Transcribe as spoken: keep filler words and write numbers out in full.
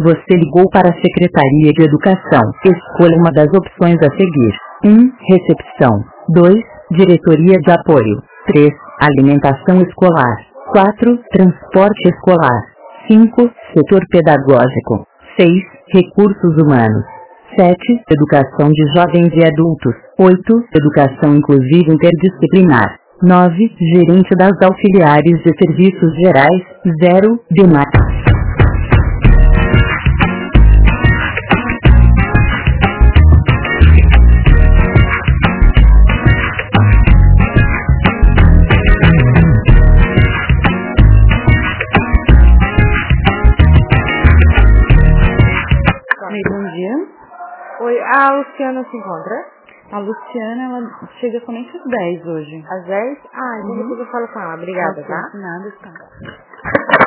Você ligou para a Secretaria de Educação. Escolha uma das opções a seguir. um. Recepção. dois. Diretoria de Apoio. três. Alimentação escolar. quatro. Transporte escolar. cinco. Setor pedagógico. seis. Recursos humanos. sete. Educação de jovens e adultos. oito. Educação inclusiva interdisciplinar. nove. Gerente das auxiliares de serviços gerais. zero. Demais. Bom dia. Oi, a Luciana se encontra? A Luciana, ela chega somente às dez hoje. Às dez? Ah, então Uhum. depois eu falo com ela. Obrigada, Ok, tá? nada, tá.